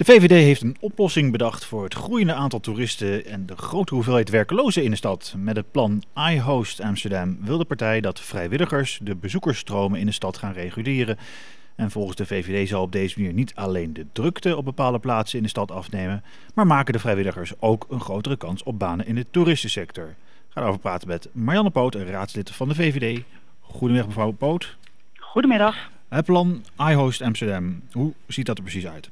De VVD heeft een oplossing bedacht voor het groeiende aantal toeristen en de grote hoeveelheid werklozen in de stad. Met het plan iHost Amsterdam wil de partij dat vrijwilligers de bezoekersstromen in de stad gaan reguleren. En volgens de VVD zal op deze manier niet alleen de drukte op bepaalde plaatsen in de stad afnemen, maar maken de vrijwilligers ook een grotere kans op banen in de toeristensector. Ik ga daarover praten met Marianne Poot, raadslid van de VVD. Goedemiddag mevrouw Poot. Goedemiddag. Het plan iHost Amsterdam, hoe ziet dat er precies uit?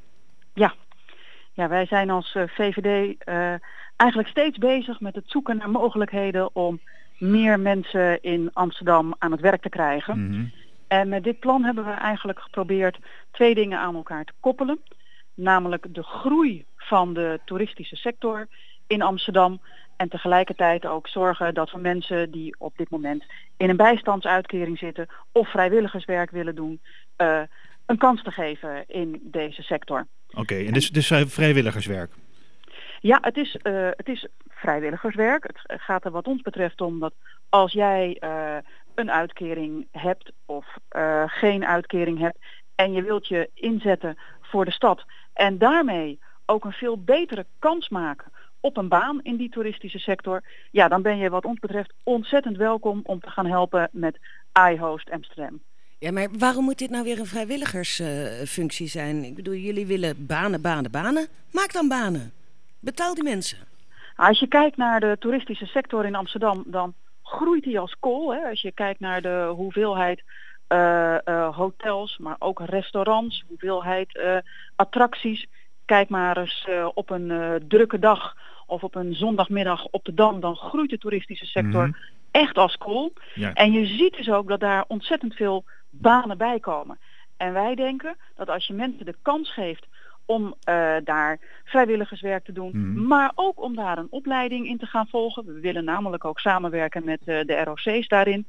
Ja, wij zijn als VVD eigenlijk steeds bezig met het zoeken naar mogelijkheden om meer mensen in Amsterdam aan het werk te krijgen. Mm-hmm. En met dit plan hebben we eigenlijk geprobeerd 2 dingen aan elkaar te koppelen. Namelijk de groei van de toeristische sector in Amsterdam. En tegelijkertijd ook zorgen dat we mensen die op dit moment in een bijstandsuitkering zitten of vrijwilligerswerk willen doen, een kans te geven in deze sector. Oké, en dus vrijwilligerswerk? Ja, het is vrijwilligerswerk. Het gaat er wat ons betreft om dat als jij een uitkering hebt of geen uitkering hebt en je wilt je inzetten voor de stad en daarmee ook een veel betere kans maken op een baan in die toeristische sector, ja, dan ben je wat ons betreft ontzettend welkom om te gaan helpen met iHost Amsterdam. Ja, maar waarom moet dit nou weer een vrijwilligersfunctie zijn? Ik bedoel, jullie willen banen. Maak dan banen. Betaal die mensen. Als je kijkt naar de toeristische sector in Amsterdam, dan groeit die als kool. Hè? Als je kijkt naar de hoeveelheid hotels, maar ook restaurants, hoeveelheid attracties. Kijk maar eens op een drukke dag of op een zondagmiddag op de Dam, dan groeit de toeristische sector echt als kool. Ja. En je ziet dus ook dat daar ontzettend veel banen bij komen. En wij denken dat als je mensen de kans geeft om daar vrijwilligerswerk te doen, maar ook om daar een opleiding in te gaan volgen. We willen namelijk ook samenwerken met de ROC's daarin.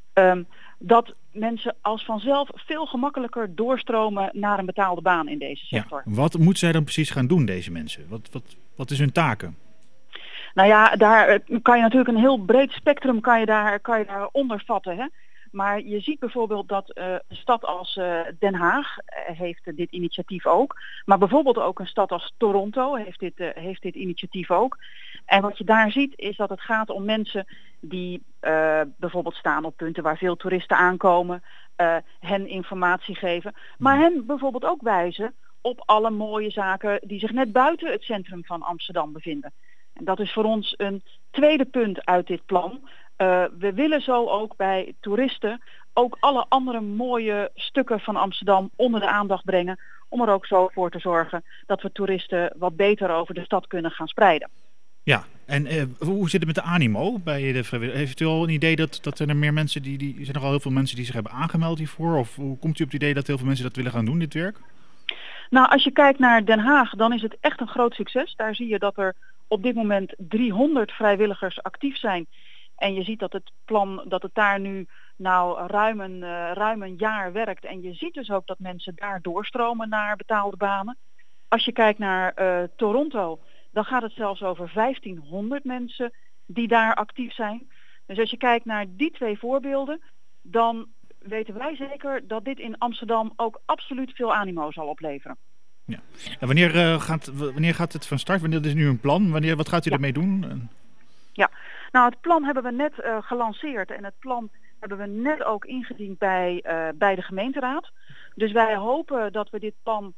Dat mensen als vanzelf veel gemakkelijker doorstromen naar een betaalde baan in deze sector. Ja, wat moeten zij dan precies gaan doen, deze mensen? Wat is hun taken? Nou ja, daar kan je natuurlijk een heel breed spectrum kan je daar onder vatten. Hè? Maar je ziet bijvoorbeeld dat een stad als Den Haag heeft dit initiatief ook. Maar bijvoorbeeld ook een stad als Toronto heeft dit initiatief ook. En wat je daar ziet is dat het gaat om mensen die bijvoorbeeld staan op punten waar veel toeristen aankomen. Hen informatie geven. Maar hen bijvoorbeeld ook wijzen op alle mooie zaken die zich net buiten het centrum van Amsterdam bevinden. En dat is voor ons een tweede punt uit dit plan. We willen zo ook bij toeristen ook alle andere mooie stukken van Amsterdam onder de aandacht brengen. Om er ook zo voor te zorgen dat we toeristen wat beter over de stad kunnen gaan spreiden. Ja, en hoe zit het met de animo bij de vrijwilligers? Heeft u al een idee dat er meer mensen, er zijn nogal heel veel mensen die zich hebben aangemeld hiervoor? Of hoe komt u op het idee dat heel veel mensen dat willen gaan doen, dit werk? Nou, als je kijkt naar Den Haag, dan is het echt een groot succes. Daar zie je dat er op dit moment 300 vrijwilligers actief zijn. En je ziet dat het daar nu ruim een jaar werkt. En je ziet dus ook dat mensen daar doorstromen naar betaalde banen. Als je kijkt naar Toronto, dan gaat het zelfs over 1500 mensen die daar actief zijn. Dus als je kijkt naar die 2 voorbeelden, dan weten wij zeker dat dit in Amsterdam ook absoluut veel animo zal opleveren. Ja. En wanneer gaat het van start? Wanneer is nu een plan? Wat gaat u ermee doen? Ja, nou het plan hebben we net gelanceerd en het plan hebben we net ook ingediend bij de gemeenteraad. Dus wij hopen dat we dit plan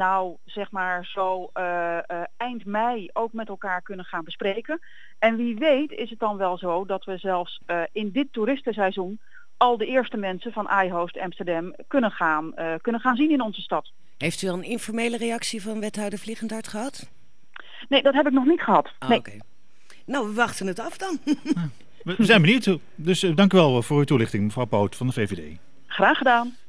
eind mei ook met elkaar kunnen gaan bespreken. En wie weet is het dan wel zo dat we zelfs in dit toeristenseizoen al de eerste mensen van iHost Amsterdam kunnen gaan zien in onze stad. Heeft u al een informele reactie van wethouder Vliegendhart gehad? Nee, dat heb ik nog niet gehad. Nee. Okay. Nou, we wachten het af dan. We zijn benieuwd. Dus dank u wel voor uw toelichting, mevrouw Poot van de VVD. Graag gedaan.